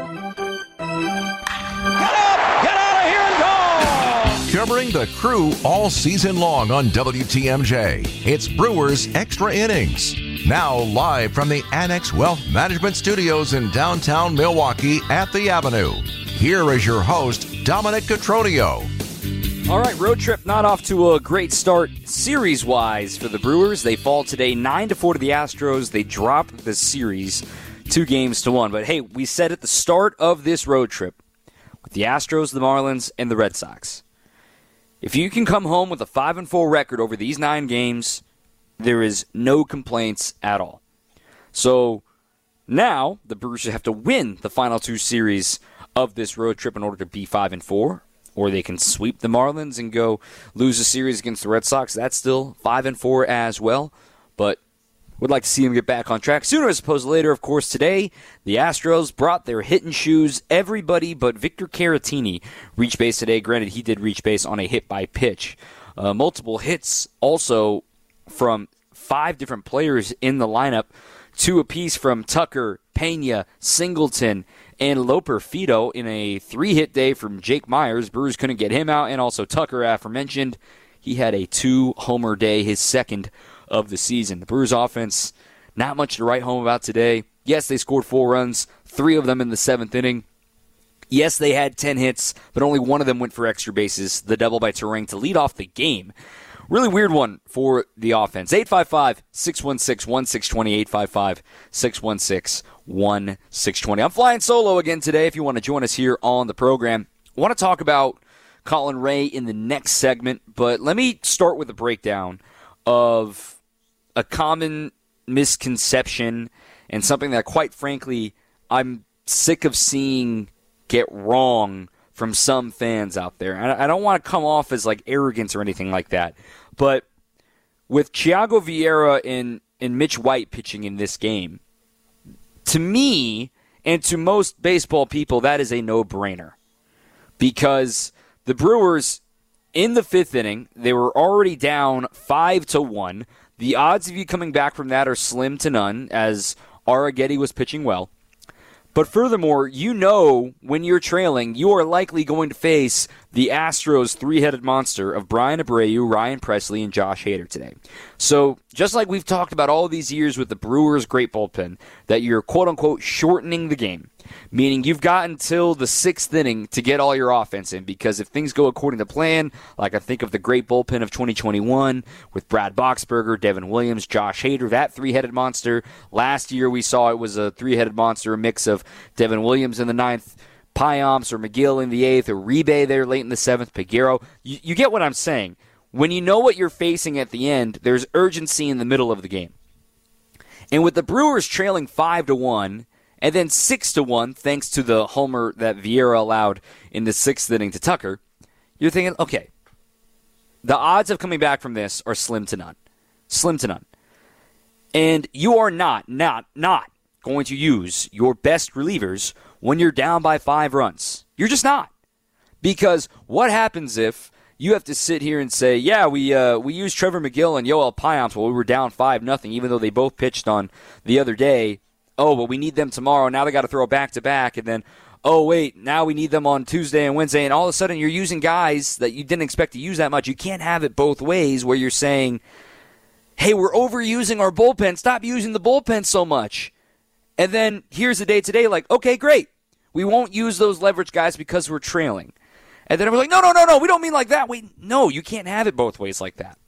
Covering the Crew all season long on WTMJ, it's Brewers Extra Innings. Now live from the Annex Wealth Management Studios in downtown Milwaukee at the Avenue. Here is your host, Dominic Cotroneo. All right, road trip not off to a great start series-wise for the Brewers. They fall today 9-4 to the Astros. They drop the series 2-1. But hey, we said at the start of this road trip, with the Astros, the Marlins, and the Red Sox, if you can come home with a 5-4 record over these 9 games, there is no complaints at all. So now the Brewers have to win the final 2 series of this road trip in order to be 5-4, or they can sweep the Marlins and go lose a series against the Red Sox. That's still 5-4 as well, but would like to see them get back on track sooner as opposed to later. Of course, today, the Astros brought their hitting shoes. Everybody but Victor Caratini reached base today. Granted, he did reach base on a hit-by-pitch. Multiple hits also from 5 different players in the lineup. 2 apiece from Tucker, Pena, Singleton, and Loper Fido in a 3-hit day from Jake Myers. Brewers couldn't get him out, and also Tucker, aforementioned. He had a 2-homer day, his second of the season. The Brewers offense, not much to write home about today. Yes, they scored 4 runs, 3 of them in the 7th inning. Yes, they had 10 hits, but only 1 of them went for extra bases, the double by Turang to lead off the game. Really weird one for the offense. 855-616-1620, 855-616-1620. I'm flying solo again today if you want to join us here on the program. I want to talk about Colin Ray in the next segment, but let me start with a breakdown of a common misconception and something that, quite frankly, I'm sick of seeing get wrong from some fans out there. I don't want to come off as like arrogance or anything like that, but with Thiago Vieira and Mitch White pitching in this game, to me and to most baseball people, that is a no-brainer. Because the Brewers, in the 5th inning, they were already down 5-1. The odds of you coming back from that are slim to none, as Arrighetti was pitching well. But furthermore, you know when you're trailing, you are likely going to face the Astros' 3-headed monster of Brian Abreu, Ryan Pressly, and Josh Hader today. So just like we've talked about all these years with the Brewers' great bullpen, that you're quote-unquote shortening the game, meaning you've got until the 6th inning to get all your offense in, because if things go according to plan, like I think of the great bullpen of 2021 with Brad Boxberger, Devin Williams, Josh Hader, that 3-headed monster. Last year we saw it was a 3-headed monster, a mix of Devin Williams in the 9th, Payamps or McGill in the 8th, or Uribe there late in the 7th, Peguero. You get what I'm saying. When you know what you're facing at the end, there's urgency in the middle of the game. And with the Brewers trailing 5-1, and then 6-1, thanks to the homer that Vieira allowed in the 6th inning to Tucker, you're thinking, okay, the odds of coming back from this are slim to none. Slim to none. And you are not going to use your best relievers when you're down by 5 runs. You're just not. Because what happens if you have to sit here and say, yeah, we used Trevor McGill and Yoel Payamps while we were down 5-0, even though they both pitched on the other day. Oh, but we need them tomorrow. Now they got to throw back-to-back. And then, oh, wait, now we need them on Tuesday and Wednesday. And all of a sudden you're using guys that you didn't expect to use that much. You can't have it both ways where you're saying, hey, we're overusing our bullpen. Stop using the bullpen so much. And then here's the day today, like, okay, great. We won't use those leverage guys because we're trailing. And then we're like, no, we don't mean like that. No, you can't have it both ways like that.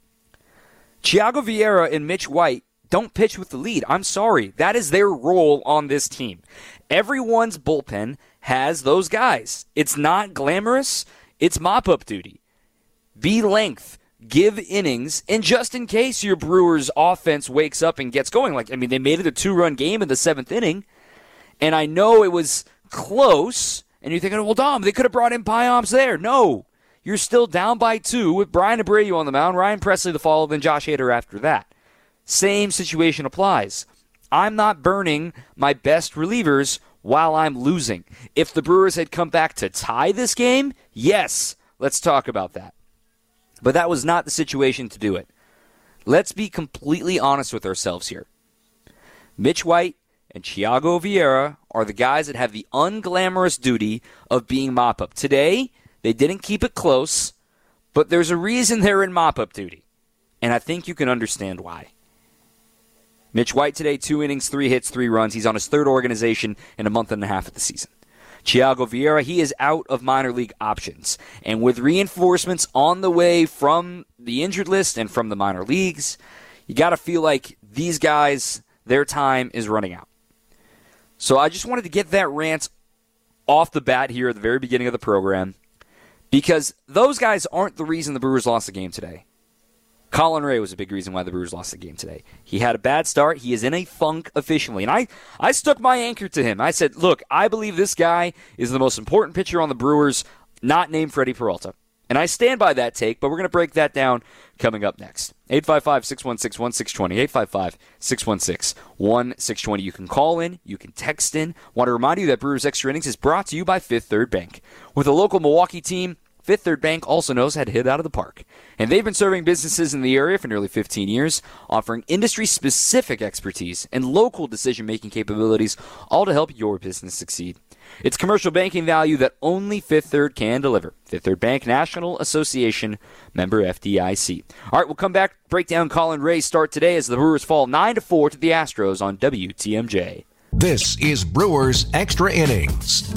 Thiago Vieira and Mitch White don't pitch with the lead. I'm sorry. That is their role on this team. Everyone's bullpen has those guys. It's not glamorous. It's mop-up duty. Be length. Give innings. And just in case your Brewers offense wakes up and gets going. They made it a 2-run game in the 7th inning. And I know it was close. And you're thinking, well, Dom, they could have brought in Payamps there. No. You're still down by 2 with Brian Abreu on the mound, Ryan Pressly the follow, then Josh Hader after that. Same situation applies. I'm not burning my best relievers while I'm losing. If the Brewers had come back to tie this game, yes, let's talk about that. But that was not the situation to do it. Let's be completely honest with ourselves here. Mitch White and Thiago Vieira are the guys that have the unglamorous duty of being mop-up. Today, they didn't keep it close, but there's a reason they're in mop-up duty, and I think you can understand why. Mitch White today, 2 innings, 3 hits, 3 runs. He's on his third organization in a month and a half of the season. Thiago Vieira, he is out of minor league options. And with reinforcements on the way from the injured list and from the minor leagues, you got to feel like these guys, their time is running out. So I just wanted to get that rant off the bat here at the very beginning of the program, because those guys aren't the reason the Brewers lost the game today. Colin Ray was a big reason why the Brewers lost the game today. He had a bad start. He is in a funk officially. And I stuck my anchor to him. I said, look, I believe this guy is the most important pitcher on the Brewers, not named Freddie Peralta. And I stand by that take, but we're going to break that down coming up next. 855-616-1620. 855-616-1620. You can call in. You can text in. Want to remind you that Brewers Extra Innings is brought to you by Fifth Third Bank. With a local Milwaukee team, Fifth Third Bank also knows how to hit out of the park. And they've been serving businesses in the area for nearly 15 years, offering industry-specific expertise and local decision-making capabilities, all to help your business succeed. It's commercial banking value that only Fifth Third can deliver. Fifth Third Bank, National Association, member FDIC. All right, we'll come back, break down Colin Ray's start today as the Brewers fall 9-4 to the Astros on WTMJ. This is Brewers Extra Innings.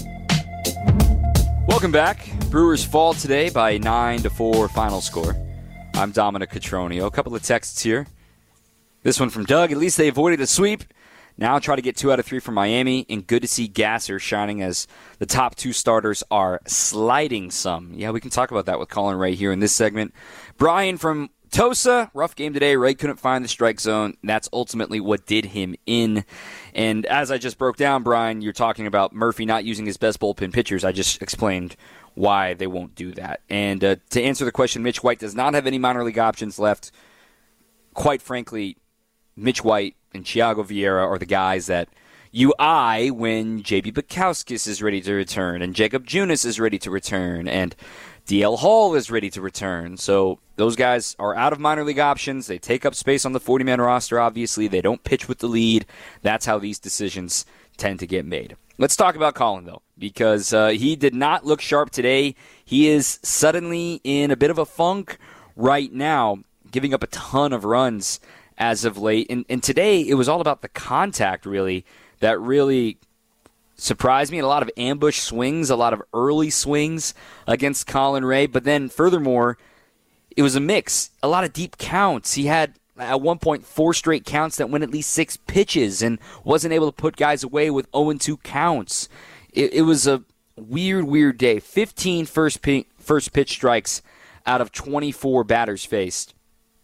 Welcome back. Brewers fall today by 9-4 final score. I'm Dominic Cotroneo. A couple of texts here. This one from Doug. At least they avoided a sweep. Now try to get 2 out of 3 from Miami. And good to see Gasser shining as the top 2 starters are sliding some. Yeah, we can talk about that with Colin Ray here in this segment. Brian from Tosa, rough game today. Ray couldn't find the strike zone. That's ultimately what did him in. And as I just broke down, Brian, you're talking about Murphy not using his best bullpen pitchers. I just explained why they won't do that. And to answer the question, Mitch White does not have any minor league options left. Quite frankly, Mitch White and Thiago Vieira are the guys that you eye when J.B. Bukowskis is ready to return, and Jacob Junis is ready to return, and DL Hall is ready to return. So those guys are out of minor league options. They take up space on the 40-man roster, obviously. They don't pitch with the lead. That's how these decisions tend to get made. Let's talk about Colin, though, because he did not look sharp today. He is suddenly in a bit of a funk right now, giving up a ton of runs as of late. And today, it was all about the contact, really, that really surprised me. A lot of ambush swings, a lot of early swings against Colin Ray. But then, furthermore, it was a mix, a lot of deep counts. He had, at one point, 4 straight counts that went at least 6 pitches and wasn't able to put guys away with 0-2 counts. It was a weird day. 15 first pitch strikes out of 24 batters faced.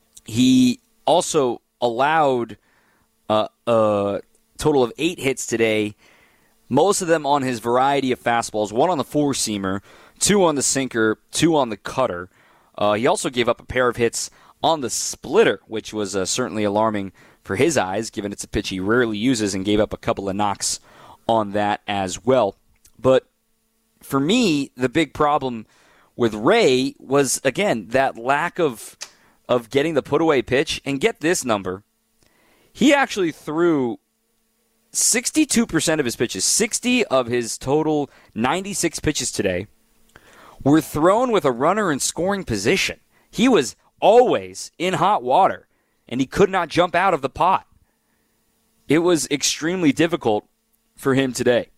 He also allowed a total of 8 hits today, most of them on his variety of fastballs, 1 on the 4-seamer, 2 on the sinker, 2 on the cutter. He also gave up a pair of hits on the splitter, which was certainly alarming for his eyes, given it's a pitch he rarely uses, and gave up a couple of knocks on that as well. But for me, the big problem with Ray was, again, that lack of getting the put-away pitch. And get this number. He actually threw 62% of his pitches, 60 of his total 96 pitches today, were thrown with a runner in scoring position. He was always in hot water, and he could not jump out of the pot. It was extremely difficult for him today.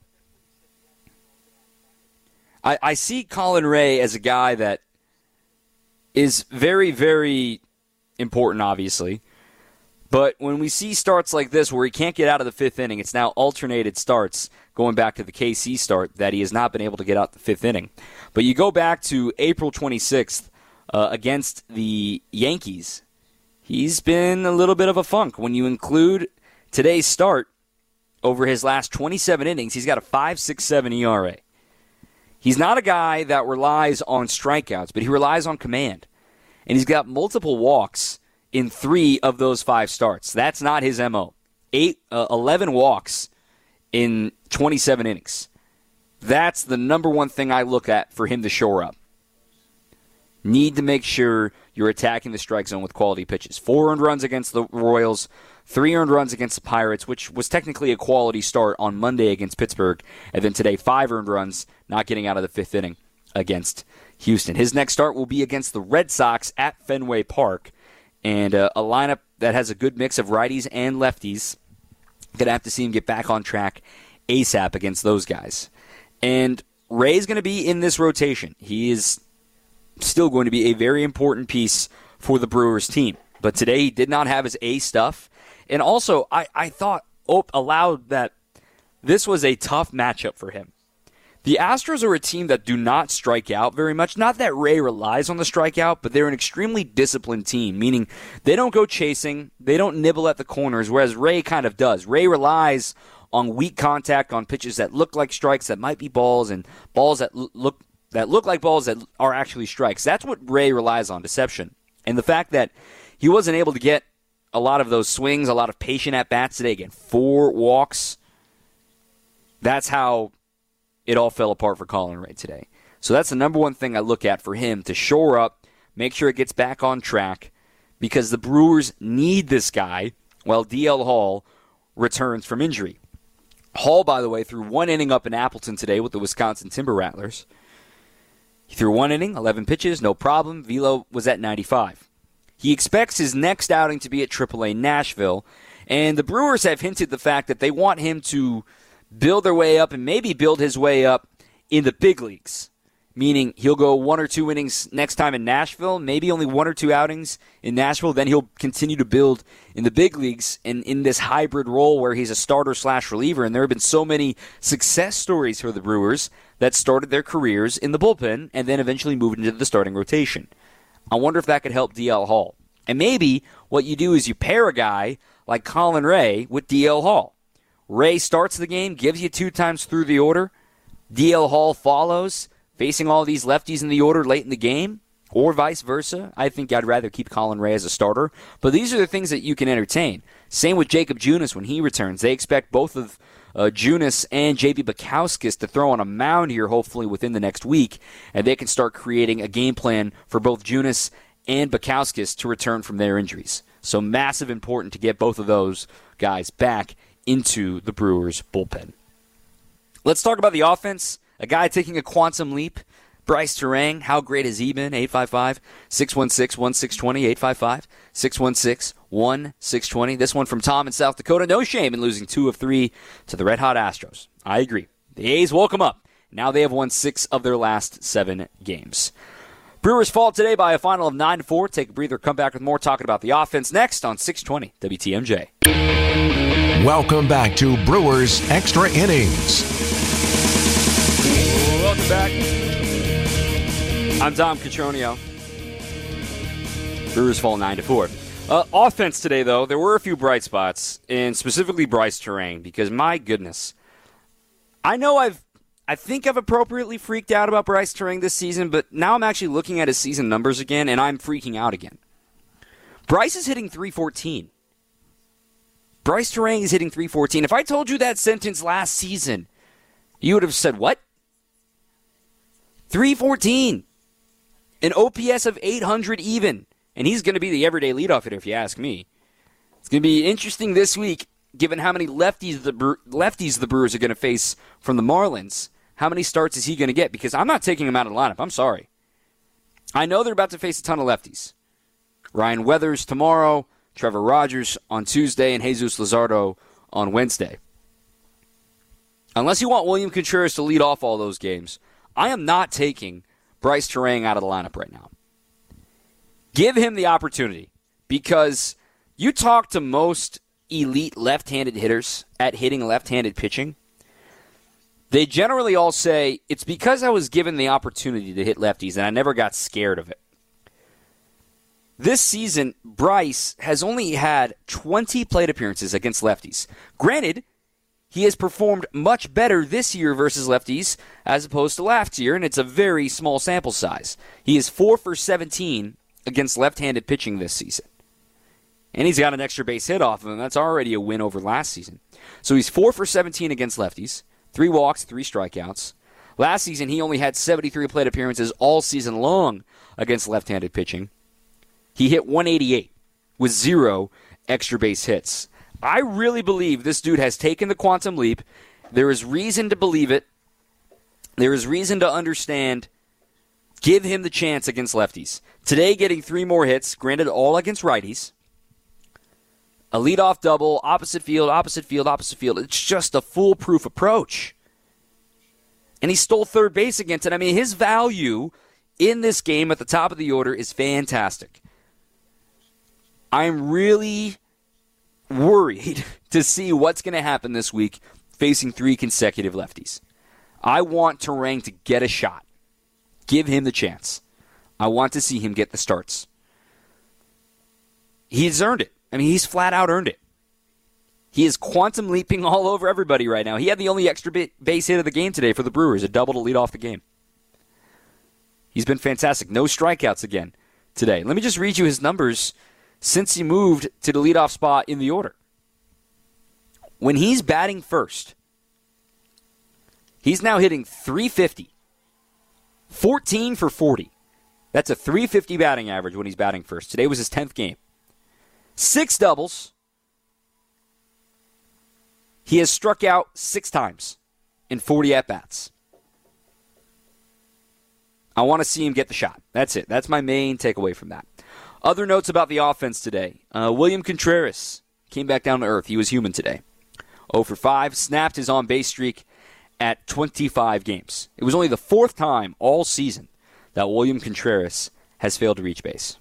I see Colin Ray as a guy that is very, very important, obviously. But when we see starts like this where he can't get out of the 5th inning, it's now alternated starts going back to the KC start that he has not been able to get out the 5th inning. But you go back to April 26th against the Yankees, he's been a little bit of a funk. When you include today's start over his last 27 innings, he's got a 5.67 ERA. He's not a guy that relies on strikeouts, but he relies on command. And he's got multiple walks in 3 of those 5 starts. That's not his MO. 11 walks in 27 innings. That's the number one thing I look at for him to shore up. Need to make sure you're attacking the strike zone with quality pitches. 4 earned runs against the Royals, 3 earned runs against the Pirates, which was technically a quality start on Monday against Pittsburgh, and then today 5 earned runs, not getting out of the 5th inning against Houston. His next start will be against the Red Sox at Fenway Park, and a lineup that has a good mix of righties and lefties. Going to have to see him get back on track ASAP against those guys. And Ray's going to be in this rotation. He is still going to be a very important piece for the Brewers team. But today he did not have his A stuff. And also, I thought aloud that this was a tough matchup for him. The Astros are a team that do not strike out very much. Not that Ray relies on the strikeout, but they're an extremely disciplined team, meaning they don't go chasing, they don't nibble at the corners, whereas Ray kind of does. Ray relies on weak contact on pitches that look like strikes that might be balls, and balls that look like balls that are actually strikes. That's what Ray relies on, deception. And the fact that he wasn't able to get a lot of those swings, a lot of patient at-bats today, again, 4 walks, that's how it all fell apart for Colin Ray today. So that's the number one thing I look at for him, to shore up, make sure it gets back on track, because the Brewers need this guy while DL Hall returns from injury. Hall, by the way, threw 1 inning up in Appleton today with the Wisconsin Timber Rattlers. He threw 1 inning, 11 pitches, no problem. Velo was at 95. He expects his next outing to be at AAA Nashville, and the Brewers have hinted the fact that they want him to build their way up and maybe build his way up in the big leagues, meaning he'll go 1 or 2 innings next time in Nashville, maybe only 1 or 2 outings in Nashville, then he'll continue to build in the big leagues and in this hybrid role where he's a starter/reliever. And there have been so many success stories for the Brewers that started their careers in the bullpen and then eventually moved into the starting rotation. I wonder if that could help DL Hall. And maybe what you do is you pair a guy like Colin Ray with DL Hall. Ray starts the game, gives you 2 times through the order. DL Hall follows, facing all these lefties in the order late in the game, or vice versa. I think I'd rather keep Colin Ray as a starter. But these are the things that you can entertain. Same with Jacob Junis when he returns. They expect both of Junis and J.B. Bukowskis to throw on a mound here hopefully within the next week, and they can start creating a game plan for both Junis and Bukowskis to return from their injuries. So massive important to get both of those guys back into the Brewers' bullpen. Let's talk about the offense. A guy taking a quantum leap, Bryce Turang. How great has he been? 855-616-1620, 855-616-1620. This one from Tom in South Dakota. No shame in losing 2 of 3 to the red-hot Astros. I agree. The A's woke them up. Now they have won 6 of their last 7 games. Brewers fall today by a final of 9-4. Take a breather, come back with more talking about the offense next on 620 WTMJ. Welcome back to Brewers Extra Innings. Welcome back. I'm Tom Cotroneo. Brewers fall 9-4. Offense today, though, there were a few bright spots, and specifically Bryce Turang, because my goodness, I know I think I've appropriately freaked out about Bryce Turang this season, but now I'm actually looking at his season numbers again, and I'm freaking out again. Bryce is hitting .314. Bryce Turang is hitting .314. If I told you that sentence last season, you would have said, what? .314. An OPS of 800 even. And he's going to be the everyday leadoff hitter, if you ask me. It's going to be interesting this week, given how many lefties the Brewers are going to face from the Marlins. How many starts is he going to get? Because I'm not taking him out of the lineup. I'm sorry. I know they're about to face a ton of lefties. Ryan Weathers tomorrow, Trevor Rogers on Tuesday, and Jesus Luzardo on Wednesday. Unless you want William Contreras to lead off all those games, I am not taking Bryce Turang out of the lineup right now. Give him the opportunity, because you talk to most elite left-handed hitters at hitting left-handed pitching, they generally all say, it's because I was given the opportunity to hit lefties and I never got scared of it. This season, Bryce has only had 20 plate appearances against lefties. Granted, he has performed much better this year versus lefties as opposed to last year, and it's a very small sample size. He is 4 for 17 against left-handed pitching this season. And he's got an extra base hit off of him. That's already a win over last season. So he's 4 for 17 against lefties, 3 walks, 3 strikeouts. Last season, he only had 73 plate appearances all season long against left-handed pitching. He hit 188 with 0 extra base hits. I really believe this dude has taken the quantum leap. There is reason to believe it. There is reason to understand. Give him the chance against lefties. Today, getting 3 more hits, granted all against righties. A leadoff double, opposite field, opposite field, opposite field. It's just a foolproof approach. And he stole third base against it. I mean, his value in this game at the top of the order is fantastic. I'm really worried to see what's going to happen this week facing 3 consecutive lefties. I want Turang to get a shot. Give him the chance. I want to see him get the starts. He's earned it. I mean, he's flat out earned it. He is quantum leaping all over everybody right now. He had the only extra base hit of the game today for the Brewers, a double to lead off the game. He's been fantastic. No strikeouts again today. Let me just read you his numbers since he moved to the leadoff spot in the order. When he's batting first, he's now hitting .350. 14 for 40. That's a .350 batting average when he's batting first. Today was his 10th game. 6 doubles. He has struck out 6 times in 40 at-bats. I want to see him get the shot. That's it. That's my main takeaway from that. Other notes about the offense today. William Contreras came back down to earth. He was human today. 0 for 5. Snapped his on-base streak at 25 games. It was only the 4th time all season that William Contreras has failed to reach base.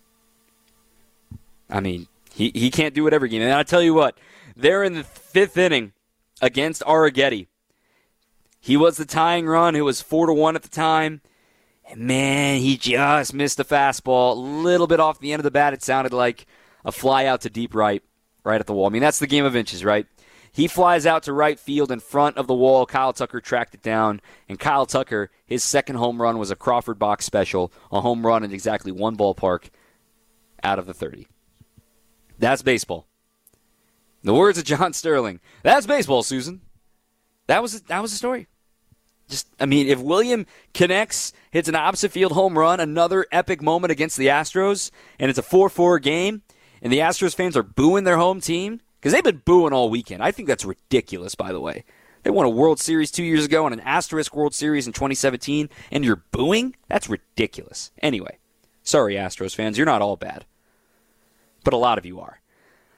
I mean, he can't do it every game. And I'll tell you what, they're in the 5th inning against Arrighetti. He was the tying run. It was 4-1 at the time. And man, he just missed a fastball. A little bit off the end of the bat. It sounded like a fly out to deep right at the wall. I mean, that's the game of inches, right? He flies out to right field in front of the wall. Kyle Tucker tracked it down. And Kyle Tucker, his second home run was a Crawford box special, a home run in exactly 1 ballpark out of the 30. That's baseball. The words of John Sterling. That's baseball, Susan. That was the story. If William connects, hits an opposite field home run, another epic moment against the Astros, and it's a 4-4 game, and the Astros fans are booing their home team, because they've been booing all weekend. I think that's ridiculous, by the way. They won a World Series 2 years ago and an Asterisk World Series in 2017, and you're booing? That's ridiculous. Anyway, sorry, Astros fans, you're not all bad. But a lot of you are.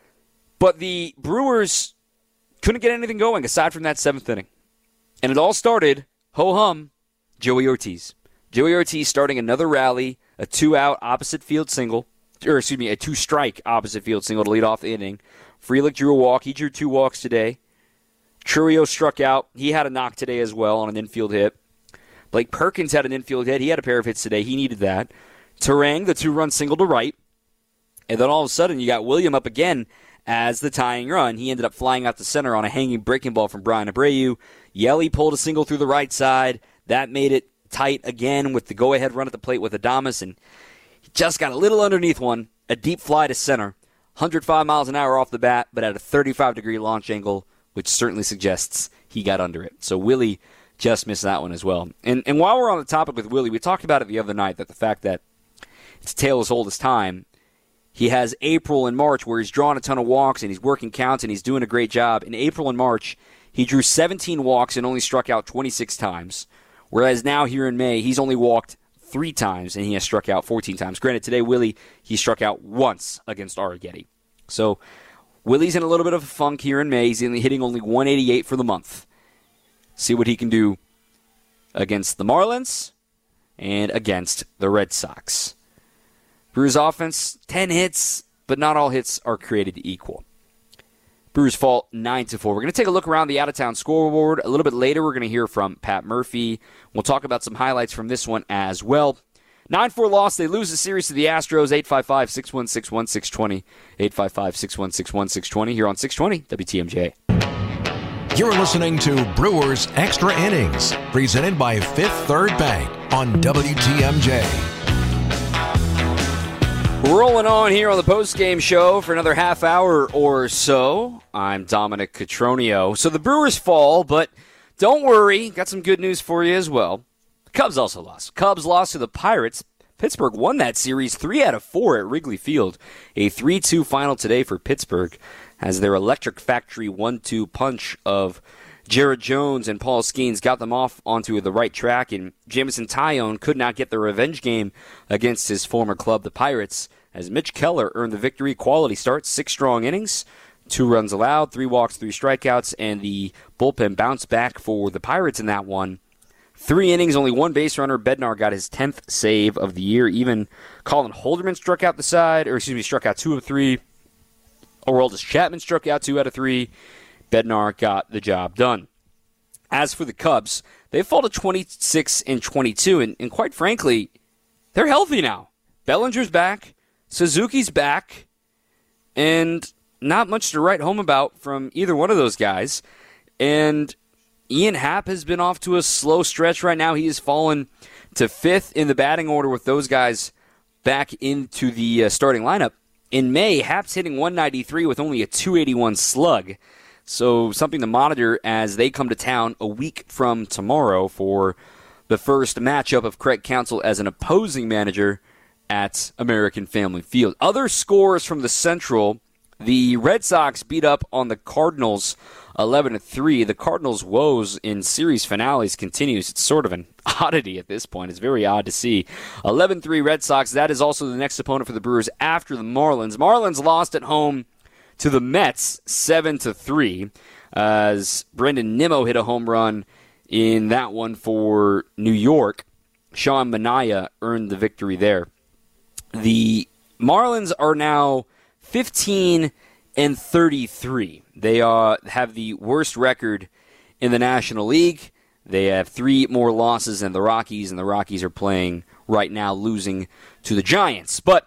But the Brewers couldn't get anything going aside from that 7th inning. And it all started, ho-hum, Joey Ortiz. Joey Ortiz starting another rally, a 2-out opposite field single, a 2-strike opposite field single to lead off the inning. Frelick drew a walk. He drew 2 walks today. Chourio struck out. He had a knock today as well on an infield hit. Blake Perkins had an infield hit. He had a pair of hits today. He needed that. Turang, the 2-run single to right. And then all of a sudden, you got William up again as the tying run. He ended up flying out to center on a hanging breaking ball from Brian Abreu. Yelly pulled a single through the right side. That made it tight again with the go-ahead run at the plate with Adames. And he just got a little underneath one. A deep fly to center. 105 miles an hour off the bat, but at a 35-degree launch angle, which certainly suggests he got under it. So Willie just missed that one as well. And while we're on the topic with Willie, we talked about it the other night, that the fact that it's a tale as old as time. He has April and March where he's drawn a ton of walks and he's working counts and he's doing a great job. In April and March, he drew 17 walks and only struck out 26 times. Whereas now here in May, he's only walked 3 times and he has struck out 14 times. Granted, today, Willie, he struck out once against Arrighetti. So Willie's in a little bit of a funk here in May. He's hitting only 188 for the month. See what he can do against the Marlins and against the Red Sox. Brewers offense, 10 hits, but not all hits are created equal. Brewers fall 9-4. We're going to take a look around the out-of-town scoreboard. A little bit later, we're going to hear from Pat Murphy. We'll talk about some highlights from this one as well. 9-4 loss. They lose the series to the Astros. 855-616-1620. 855-616-1620 here on 620 WTMJ. You're listening to Brewers Extra Innings, presented by Fifth Third Bank on WTMJ. Rolling on here on the post-game show for another half hour or so. I'm Dominic Cotroneo. So the Brewers fall, but don't worry. Got some good news for you as well. Cubs also lost. Cubs lost to the Pirates. Pittsburgh won that series 3 out of 4 at Wrigley Field. A 3-2 final today for Pittsburgh as their electric factory 1-2 punch of Jared Jones and Paul Skeens got them off onto the right track, and Jameson Taillon could not get the revenge game against his former club, the Pirates, as Mitch Keller earned the victory. Quality start, 6 strong innings, 2 runs allowed, 3 walks, 3 strikeouts, and the bullpen bounced back for the Pirates in that one. 3 innings, only 1 base runner. Bednar got his 10th save of the year. Even Colin Holderman struck out struck out 2 of 3. Aroldis Chapman struck out 2 out of 3. Bednar got the job done. As for the Cubs, they fall to 26-22, and quite frankly, they're healthy now. Bellinger's back, Suzuki's back, and not much to write home about from either one of those guys. And Ian Happ has been off to a slow stretch right now. He has fallen to 5th in the batting order with those guys back into the starting lineup. In May, Happ's hitting 193 with only a 281 slug. So something to monitor as they come to town a week from tomorrow for the first matchup of Craig Counsell as an opposing manager at American Family Field. Other scores from the Central: the Red Sox beat up on the Cardinals 11-3. The Cardinals' woes in series finales continues. It's sort of an oddity at this point. It's very odd to see. 11-3 Red Sox. That is also the next opponent for the Brewers after the Marlins. Marlins lost at home to the Mets 7-3 as Brendan Nimmo hit a home run in that one for New York. Sean Manaea earned the victory there. The Marlins are now 15-33. They have the worst record in the National League. They have 3 more losses than the Rockies, and the Rockies are playing right now, losing to the Giants. But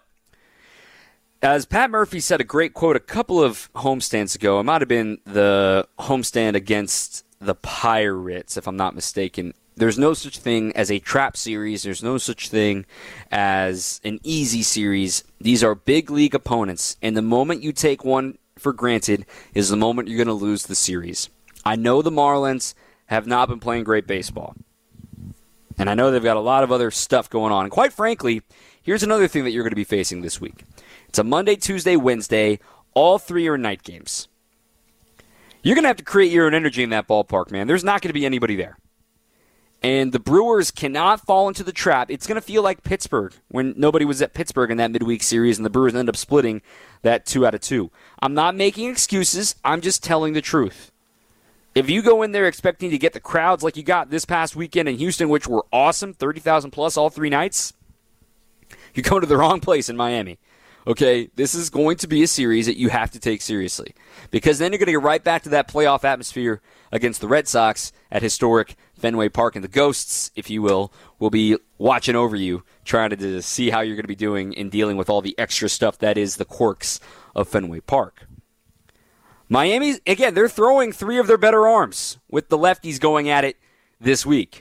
as Pat Murphy said, a great quote a couple of homestands ago, it might have been the homestand against the Pirates, if I'm not mistaken. There's no such thing as a trap series. There's no such thing as an easy series. These are big league opponents, and the moment you take one for granted is the moment you're going to lose the series. I know the Marlins have not been playing great baseball, and I know they've got a lot of other stuff going on. And quite frankly, here's another thing that you're going to be facing this week. It's a Monday, Tuesday, Wednesday. All 3 are night games. You're going to have to create your own energy in that ballpark, man. There's not going to be anybody there. And the Brewers cannot fall into the trap. It's going to feel like Pittsburgh when nobody was at Pittsburgh in that midweek series and the Brewers end up splitting that 2 out of 2. I'm not making excuses. I'm just telling the truth. If you go in there expecting to get the crowds like you got this past weekend in Houston, which were awesome, 30,000 plus all 3 nights, you're going to the wrong place in Miami. Okay, this is going to be a series that you have to take seriously because then you're going to get right back to that playoff atmosphere against the Red Sox at historic Fenway Park, and the Ghosts, if you will be watching over you, trying to see how you're going to be doing in dealing with all the extra stuff that is the quirks of Fenway Park. Miami, again, they're throwing 3 of their better arms with the lefties going at it this week.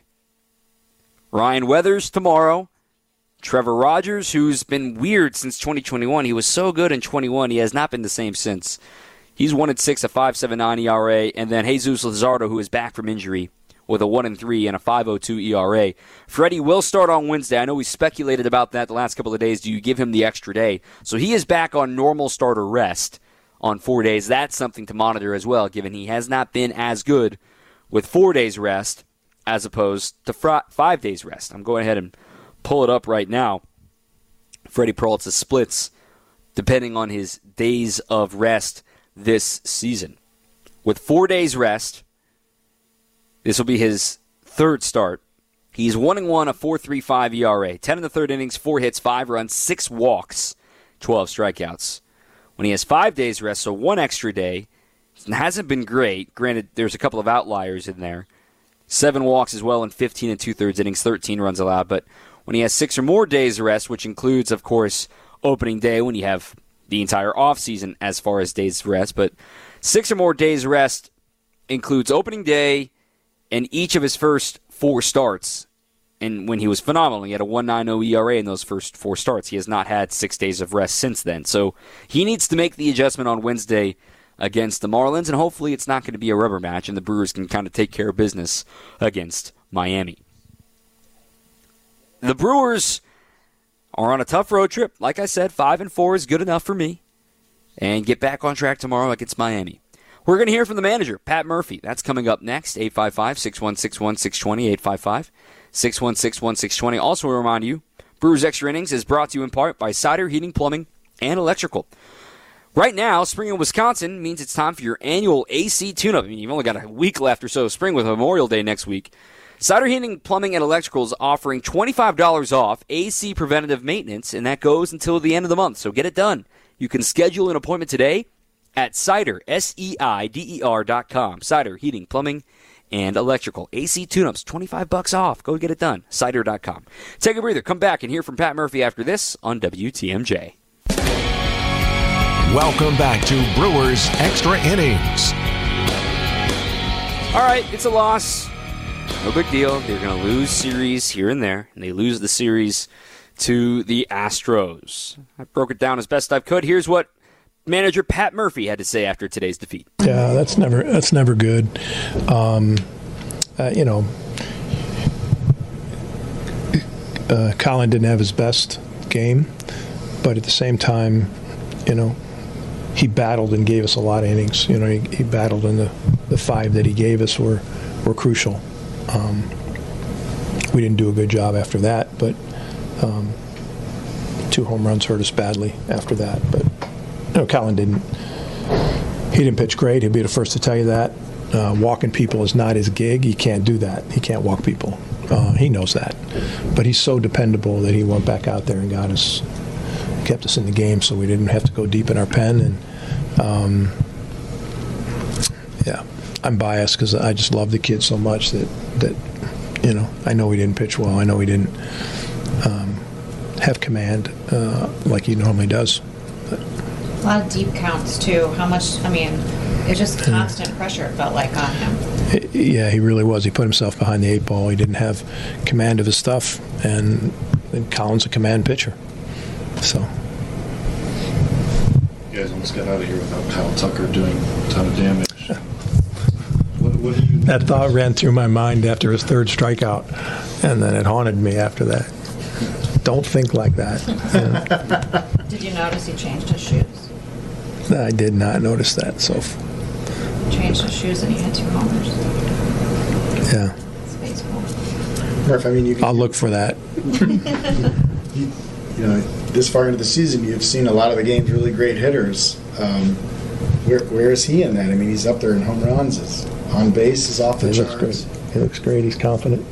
Ryan Weathers tomorrow. Trevor Rogers, who's been weird since 2021. He was so good in 21. He has not been the same since. He's 1-6, a 5.79 ERA. And then Jesus Luzardo, who is back from injury with a 1-3 and a 5.02 ERA. Freddie will start on Wednesday. I know we speculated about that the last couple of days. Do you give him the extra day? So he is back on normal starter rest on 4 days. That's something to monitor as well, given he has not been as good with 4 days rest as opposed to 5 days rest. I'm going ahead and pull it up right now. Freddie Peralta's splits depending on his days of rest this season. With 4 days rest, this will be his 3rd start. He's 1-1, a 4.35 ERA. 10 in the 3rd innings, 4 hits, 5 runs, 6 walks, 12 strikeouts. When he has 5 days rest, so 1 extra day, it hasn't been great. Granted, there's a couple of outliers in there. 7 walks as well in 15 2/3 innings, 13 runs allowed. But when he has 6 or more days rest, which includes, of course, opening day when you have the entire offseason as far as days rest, but 6 or more days rest includes opening day and each of his first 4 starts. And when he was phenomenal, he had a 1.90 ERA in those first 4 starts. He has not had 6 days of rest since then. So he needs to make the adjustment on Wednesday against the Marlins, and hopefully it's not going to be a rubber match and the Brewers can kind of take care of business against Miami. The Brewers are on a tough road trip. Like I said, 5-4 is good enough for me. And get back on track tomorrow against Miami. We're going to hear from the manager, Pat Murphy. That's coming up next, 855-616-1620, 855-616-1620. Also, a remind you, Brewers Extra Innings is brought to you in part by Cider Heating, Plumbing, and Electrical. Right now, spring in Wisconsin means it's time for your annual AC tune-up. I mean, you've only got a week left or so of spring with Memorial Day next week. Cider Heating, Plumbing, and Electrical is offering $25 off AC preventative maintenance, and that goes until the end of the month, so get it done. You can schedule an appointment today at Cider, SEIDER.com. Cider Heating, Plumbing, and Electrical. AC tune-ups, $25 off. Go get it done. Cider.com. Take a breather. Come back and hear from Pat Murphy after this on WTMJ. Welcome back to Brewers Extra Innings. All right, it's a loss. No big deal. They're going to lose series here and there, and they lose the series to the Astros. I broke it down as best I could. Here's what manager Pat Murphy had to say after today's defeat. Yeah, that's never good. Colin didn't have his best game, but at the same time, he battled and gave us a lot of innings. He battled, and the 5 that he gave us were crucial. We didn't do a good job after that, but 2 home runs hurt us badly after that. But Colin didn't pitch great. He'll be the first to tell you that. Walking people is not his gig. He can't do that. He can't walk people. He knows that. But he's so dependable that he went back out there and kept us in the game, so we didn't have to go deep in our pen. And I'm biased because I just love the kid so much that I know he didn't pitch well. I know he didn't have command like he normally does. But a lot of deep counts too. How much? It's just constant pressure, it felt like, on him. Yeah, he really was. He put himself behind the 8 ball. He didn't have command of his stuff, and Colin's a command pitcher. So you guys almost got out of here without Kyle Tucker doing a ton of damage. What do you? That thought ran through my mind after his 3rd strikeout, and then it haunted me after that. Don't think like that. Did you notice he changed his shoes? I did not notice that. So changed his shoes and he had 2 homers. Yeah. It's baseball. Murph, I'll look for that. This far into the season, you've seen a lot of the game's really great hitters. Where is he in that? He's up there in home runs. His on base is off the charts. He looks great. He's confident.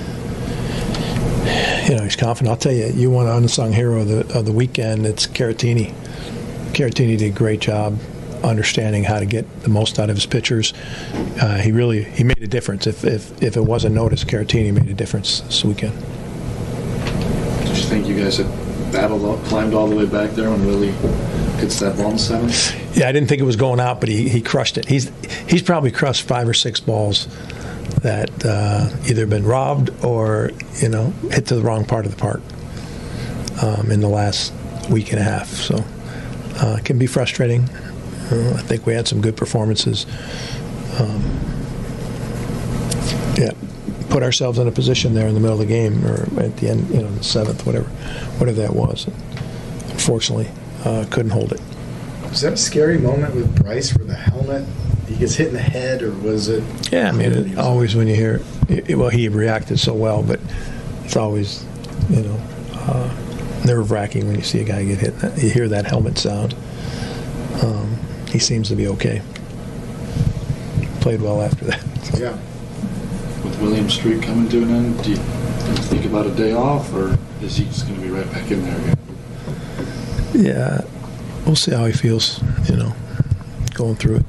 He's confident. I'll tell you, you want an unsung hero of the weekend, it's Caratini. Caratini did a great job understanding how to get the most out of his pitchers. He made a difference. If it wasn't noticed, Caratini made a difference this weekend. Did you think you guys had climbed all the way back there when Willie gets that ball in 7th? Yeah, I didn't think it was going out, but he crushed it. He's probably crushed 5 or 6 balls that either been robbed or hit to the wrong part of the park in the last week and a half. So it can be frustrating. I think we had some good performances. Put ourselves in a position there in the middle of the game or at the end, the 7th, whatever that was. Unfortunately, couldn't hold it. Was that a scary moment with Bryce where the helmet, he gets hit in the head, or was it? Yeah, always when you hear it, he reacted so well, but it's always, nerve-wracking when you see a guy get hit. You hear that helmet sound. He seems to be okay. Played well after that. So. Yeah. With Williams' streak coming to an end, do you think about a day off, or is he just going to be right back in there again? Yeah, we'll see how he feels, going through it.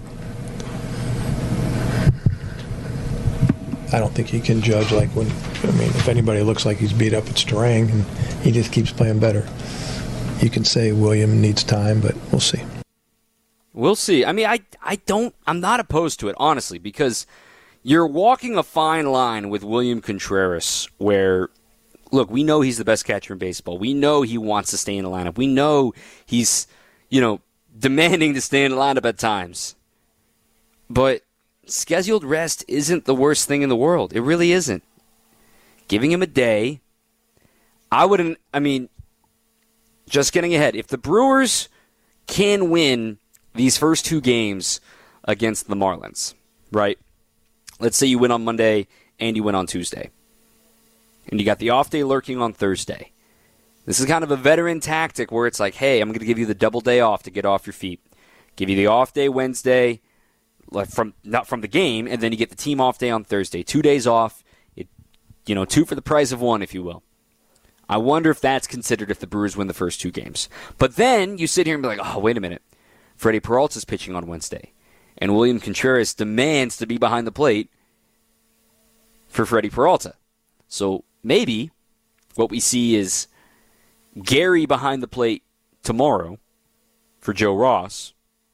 I don't think he can judge if anybody looks like he's beat up, it's Strang, and he just keeps playing better. You can say William needs time, but we'll see. We'll see. I'm not opposed to it, honestly, because you're walking a fine line with William Contreras where, look, we know he's the best catcher in baseball. We know he wants to stay in the lineup. We know he's, demanding to stay in the lineup at times. But scheduled rest isn't the worst thing in the world. It really isn't. Giving him a day, just getting ahead. If the Brewers can win these first two games against the Marlins, right? Let's say you win on Monday and you win on Tuesday. And you got the off day lurking on Thursday. This is kind of a veteran tactic where it's like, hey, I'm going to give you the double day off to get off your feet. Give you the off day Wednesday, not from the game, and then you get the team off day on Thursday. 2 days off, two for the price of one, if you will. I wonder if that's considered if the Brewers win the first two games. But then you sit here and be like, oh, wait a minute. Freddie Peralta's pitching on Wednesday. And William Contreras demands to be behind the plate for Freddie Peralta. So maybe what we see is Gary behind the plate tomorrow for Joe Ross.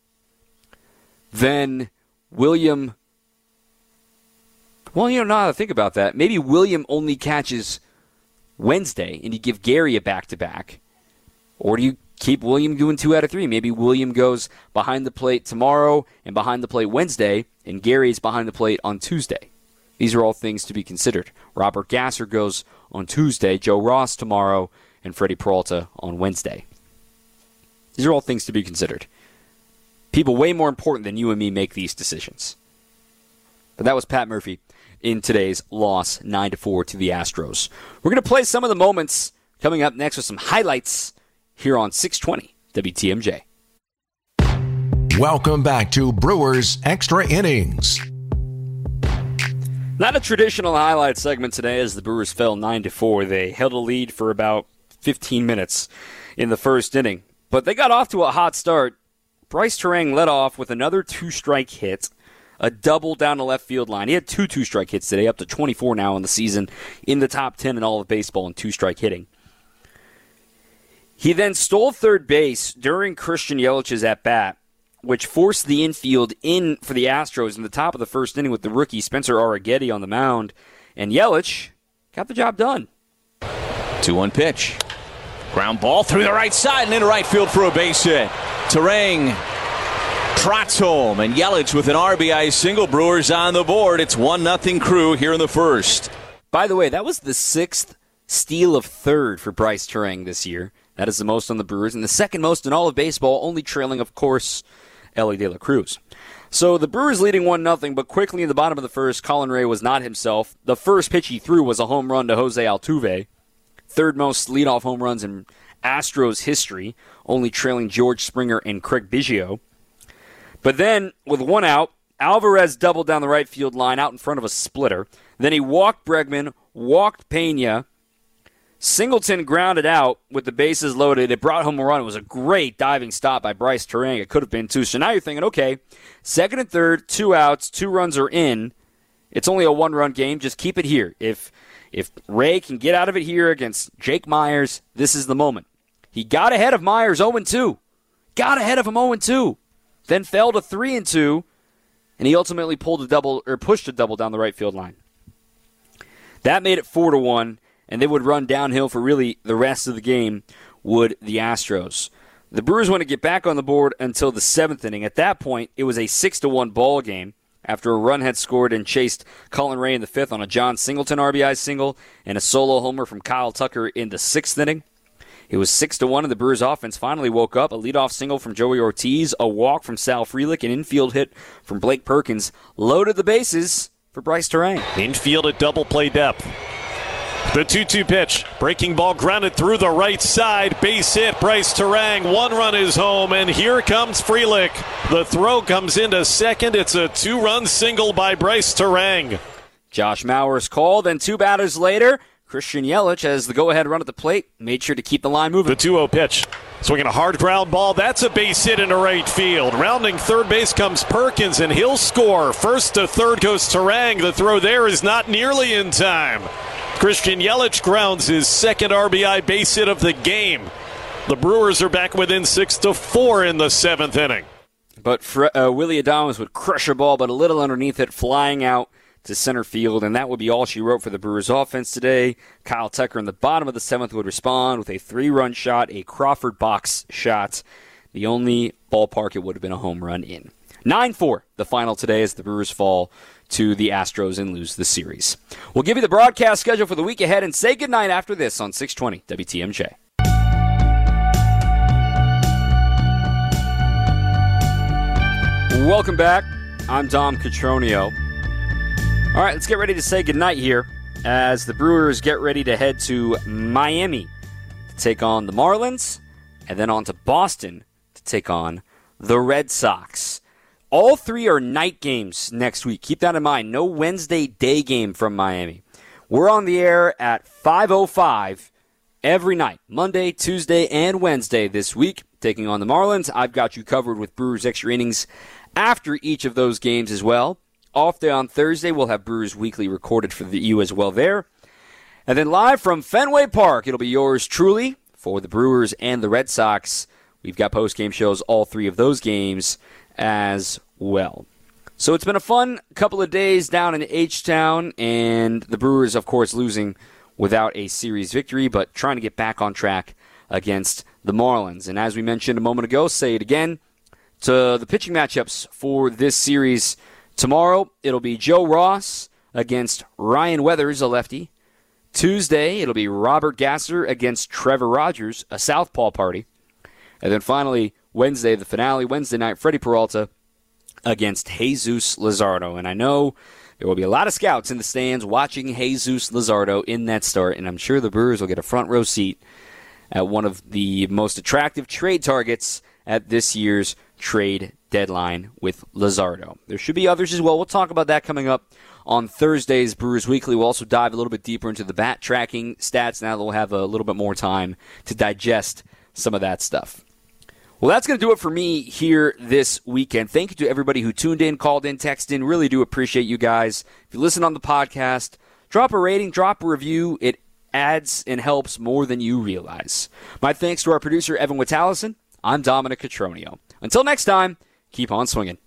Then William, now that I think about that, maybe William only catches Wednesday and you give Gary a back-to-back. Or do you keep William doing 2 out of 3? Maybe William goes behind the plate tomorrow and behind the plate Wednesday, and Gary's behind the plate on Tuesday. These are all things to be considered. Robert Gasser goes on Tuesday, Joe Ross tomorrow, and Freddie Peralta on Wednesday. These are all things to be considered. People way more important than you and me make these decisions. But that was Pat Murphy in today's loss, 9-4 to the Astros. We're going to play some of the moments coming up next with some highlights here on 620 WTMJ. Welcome back to Brewers Extra Innings. Not a traditional highlight segment today as the Brewers fell 9-4. They held a lead for about 15 minutes in the first inning. But they got off to a hot start. Bryce Terang led off with another two-strike hit, a double down the left field line. He had two two-strike hits today, up to 24 now in the season, in the top 10 in all of baseball in two-strike hitting. He then stole third base during Christian Yelich's at-bat, which forced the infield in for the Astros in the top of the first inning with the rookie Spencer Arrighetti on the mound. And Yelich got the job done. 2-1 pitch. Ground ball through the right side and into right field for a base hit. Terang trots home, and Yelich with an RBI single. Brewers on the board. It's 1-0 Crew here in the first. By the way, that was the 6th steal of third for Bryce Terang this year. That is the most on the Brewers, and the second most in all of baseball, only trailing, of course, Elly De La Cruz. So the Brewers leading 1-0, but quickly in the bottom of the first, Colin Ray was not himself. The first pitch he threw was a home run to Jose Altuve. Third most leadoff home runs in Astros history, only trailing George Springer and Craig Biggio. But then, with one out, Alvarez doubled down the right field line out in front of a splitter. Then he walked Bregman, walked Pena. Singleton grounded out with the bases loaded. It brought home a run. It was a great diving stop by Bryce Terang. It could have been 2. So now you're thinking, okay, second and third, 2 outs, 2 runs are in. It's only a 1-run game. Just keep it here. If Ray can get out of it here against Jake Myers, this is the moment. He got ahead of Myers 0-2. Got ahead of him 0-2. Then fell to 3-2, and he ultimately pushed a double down the right field line. That made it 4-1. And they would run downhill for really the rest of the game, would the Astros. The Brewers wouldn't get back on the board until the 7th inning. At that point, it was a 6-1 ball game after a run had scored and chased Colin Ray in the 5th on a John Singleton RBI single and a solo homer from Kyle Tucker in the 6th inning. It was 6-1, and the Brewers offense finally woke up. A leadoff single from Joey Ortiz, a walk from Sal Frelick, an infield hit from Blake Perkins loaded the bases for Bryce Terang. Infield at double play depth. The 2-2 pitch. Breaking ball grounded through the right side. Base hit. Bryce Terang. 1 run is home. And here comes Frelick. The throw comes into second. It's a 2-run single by Bryce Terang. Josh Mauer's call. Then 2 batters later, Christian Yelich has the go-ahead run at the plate. Made sure to keep the line moving. The 2-0 pitch. Swinging a hard ground ball. That's a base hit into right field. Rounding third base comes Perkins, and he'll score. First to third goes Terang. The throw there is not nearly in time. Christian Yelich grounds his second RBI base hit of the game. The Brewers are back within 6-4 in the 7th inning. But Willy Adames would crush a ball, but a little underneath it, flying out to center field, and that would be all she wrote for the Brewers offense today. Kyle Tucker in the bottom of the 7th would respond with a 3-run shot, a Crawford box shot. The only ballpark it would have been a home run in. 9-4, the final today as the Brewers fall to the Astros and lose the series. We'll give you the broadcast schedule for the week ahead and say goodnight after this on 620 WTMJ. Welcome back. I'm Dom Cotroneo. All right, let's get ready to say goodnight here as the Brewers get ready to head to Miami to take on the Marlins and then on to Boston to take on the Red Sox. All three are night games next week. Keep that in mind. No Wednesday day game from Miami. We're on the air at 5:05 every night, Monday, Tuesday, and Wednesday this week, taking on the Marlins. I've got you covered with Brewers Extra Innings after each of those games as well. Off day on Thursday, we'll have Brewers Weekly recorded for you as well there. And then live from Fenway Park, it'll be yours truly for the Brewers and the Red Sox. We've got post-game shows, all three of those games as well. So it's been a fun couple of days down in H-Town, and the Brewers, of course, losing without a series victory, but trying to get back on track against the Marlins. And as we mentioned a moment ago, say it again, to the pitching matchups for this series tomorrow, it'll be Joe Ross against Ryan Weathers, a lefty. Tuesday, it'll be Robert Gasser against Trevor Rogers, a southpaw party. And then finally, Wednesday, the finale, Wednesday night, Freddie Peralta against Jesus Luzardo. And I know there will be a lot of scouts in the stands watching Jesus Luzardo in that start, and I'm sure the Brewers will get a front row seat at one of the most attractive trade targets at this year's trade deadline with Luzardo. There should be others as well. We'll talk about that coming up on Thursday's Brewers Weekly. We'll also dive a little bit deeper into the bat tracking stats now that we'll have a little bit more time to digest some of that stuff. Well, that's going to do it for me here this weekend. Thank you to everybody who tuned in, called in, texted in. Really do appreciate you guys. If you listen on the podcast, drop a rating, drop a review. It adds and helps more than you realize. My thanks to our producer, Evan Witalison. I'm Dominic Cotroneo. Until next time, keep on swinging.